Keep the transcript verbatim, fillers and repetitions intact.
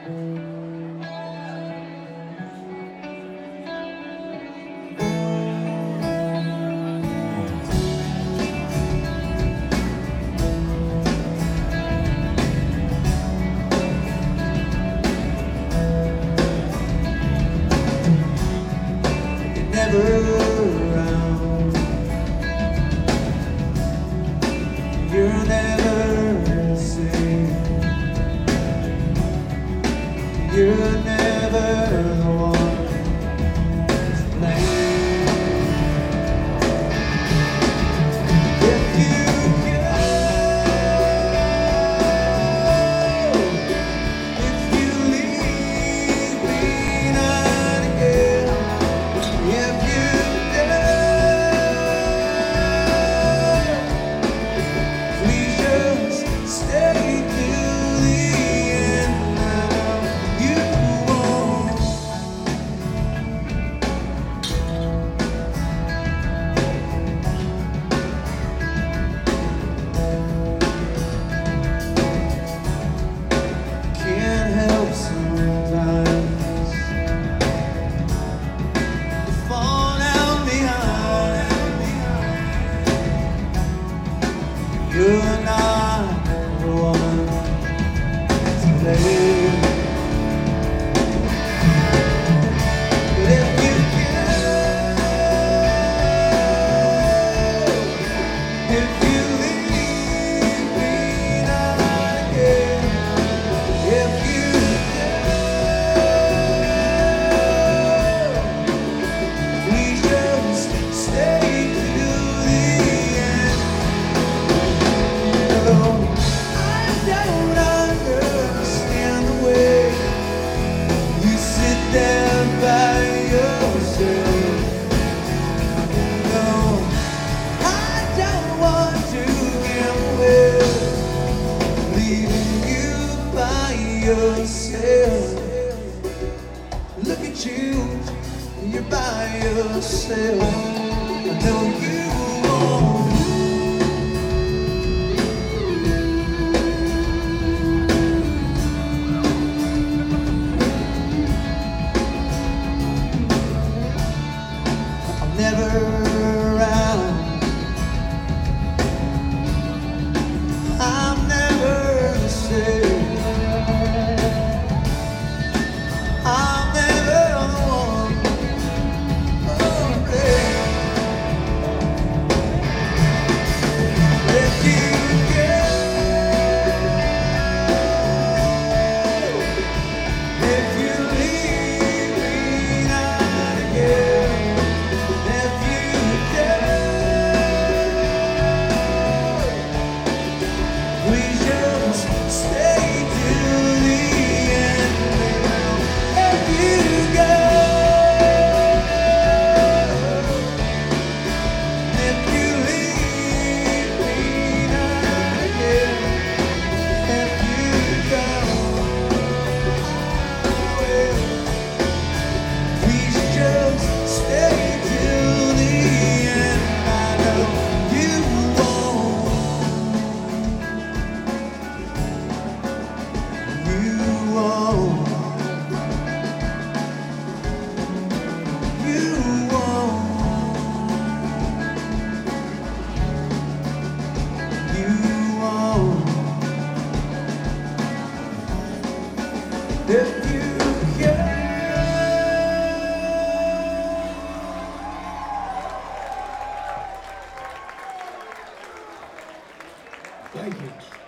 Never around. You're never the same. You're never the one to blame. If you go, if you leave me not again, if you please just stay till the end. Now you won't. Can't help sometimes to fall down behind. You're not the one to blame. But if you can, if you leave me not again, if you can, please just stay till the end. I don't understand the way you sit there by yourself. No, I don't want to gamble with leaving you by yourself. Look at you, you're by yourself. I know you won't. Never around. I'm never the same. I'm never the one. Oh, babe. If you go, if you leave me not again, if you please just stay till the end. If you go, if you leave me not again, if you go, I will. Please just stay till the end. I know you won't. You won't. You won't. You won't. If you can. Thank you.